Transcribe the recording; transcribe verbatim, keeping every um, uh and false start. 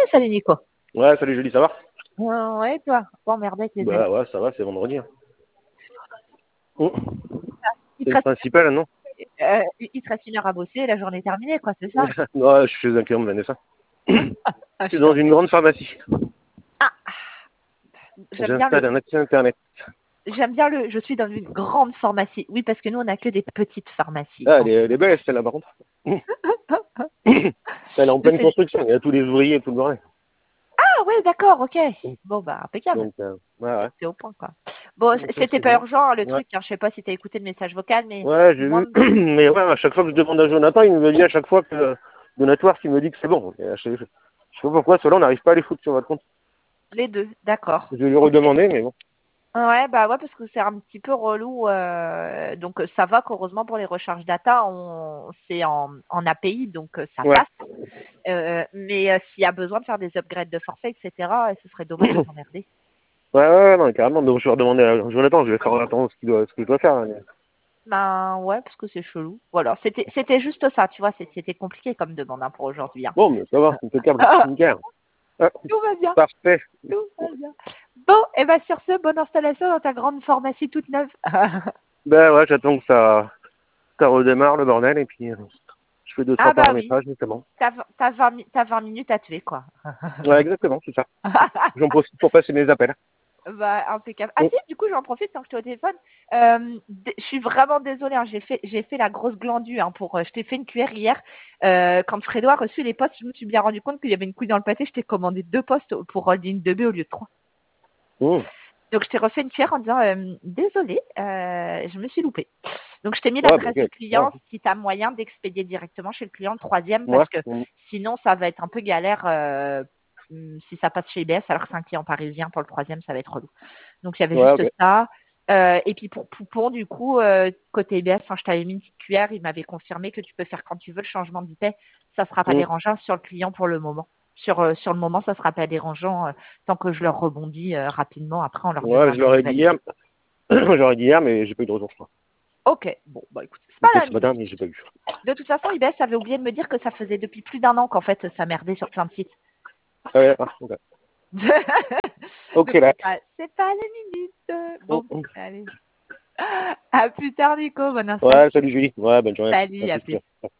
salut Nico. Ouais, salut Julie, ça va? Euh, ouais, toi. Bon, merde avec les ailes. Bah ouais, ça va, c'est vendredi. Hein. Oh, Il c'est te le reste, principal, non? euh, il te reste une heure à bosser et la journée est terminée, quoi, c'est ça? Ouais, je suis chez un client de Vanessa. Ah, Je je suis te dans une remercie. grande pharmacie. Ah, j'aime bien J'installe le, un accès internet. j'aime bien le, je suis dans une grande pharmacie. Oui, parce que nous, on n'a que des petites pharmacies. Ah, elle En est, elle est belle, celle-là, par contre. Elle est en fait. pleine C'est- construction, il y a tous les ouvriers et tout le bordel. Ah, ouais, d'accord, ok. Bon, bah, impeccable. Donc, euh, ouais, ouais. C'est au point, quoi. Bon, c- Donc ça, c'était c'est pas bien. urgent, hein, le Ouais, truc, hein. Je sais pas si t'as écouté le message vocal, mais ouais, j'ai moi, vu. Mais ouais, à chaque fois que je demande à Jonathan, il me dit à chaque fois que euh, Donatoire, il me dit que c'est bon. Et je, sais, je sais pas pourquoi, ceux-là, on n'arrive pas à les foutre sur votre compte. les deux, d'accord. Je vais lui Ok. redemander, mais bon. Ouais, bah ouais, parce que c'est un petit peu relou. euh, donc euh, ça va qu'heureusement pour les recharges data, on c'est en, en A P I, donc euh, ça Ouais. passe. Euh, mais euh, s'il y a besoin de faire des upgrades de forfait, et cetera, euh, ce serait dommage de s'emmerder. Ouais, ouais, ouais, non, carrément. Donc, je vais redemander à Jonathan, je vais faire en attendant ce qu'il doit, ce qu'il doit faire. Hein. Ben ouais, parce que c'est chelou. Voilà, c'était c'était juste ça, tu vois, c'est- c'était compliqué comme demande hein, pour aujourd'hui. Hein. Bon, mais ça va, impeccable, nickel. Ah, Tout va bien, parfait. tout va bien. Bon, et ben sur ce, bonne installation dans ta grande pharmacie toute neuve. Ben ouais, j'attends que ça, ça redémarre le bordel et puis euh, je fais deux, trois Ah bah oui, paramétrages notamment. t'as v- t'as vingt mi- t'as vingt minutes à tuer quoi. Ouais, exactement, c'est ça. J'en profite pour passer mes appels. Bah, impeccable. Ah Oh, si, du coup, j'en profite tant que tu es au téléphone. Euh, d- je suis vraiment désolée, hein, j'ai fait, j'ai fait la grosse glandue hein, pour. euh, je t'ai fait une cuillère hier. Euh, quand Fredo a reçu les postes, je me suis bien rendu compte qu'il y avait une couille dans le pâté. Je t'ai commandé deux postes pour Holding deux B au lieu de trois. oh. Donc je t'ai refait une cuillère en disant euh, désolée, euh, je me suis loupée. Donc je t'ai mis Ouais, bah l'adresse ok, du ouais. client si tu as moyen d'expédier directement chez le client le troisième Ouais. parce que Mm. sinon ça va être un peu galère euh, hum, si ça passe chez I B S alors que c'est un client parisien pour le troisième ça va être relou. Donc il y avait Ouais, juste ok. ça. Euh, et puis pour Poupon, du coup, euh, côté I B S, hein, je t'avais mis une petite cuillère, il m'avait confirmé que tu peux faire quand tu veux le changement d'I P, ça sera pas Mm. dérangeant sur le client pour le moment. Sur, euh, sur le moment, ça sera pas dérangeant euh, tant que je leur rebondis euh, rapidement après en leur Ouais, je demandant de l'aurais dit valider. hier. J'aurais dit hier, mais j'ai pas eu de retour, je crois. Ok, bon, bah écoute, c'est C'était pas la ce matin, minute. mais j'ai pas eu. De toute façon, I B S avait oublié de me dire que ça faisait depuis plus d'un an qu'en fait ça merdait sur plein de sites. Ah ouais, d'accord. Ok, ok, Donc là. c'est pas, c'est pas la minute. Mm, Bon, mm. allez. À plus tard, Nico. Bonne install. Ouais, salut Julie. Ouais, bonne journée. Salut, À à plus. plus.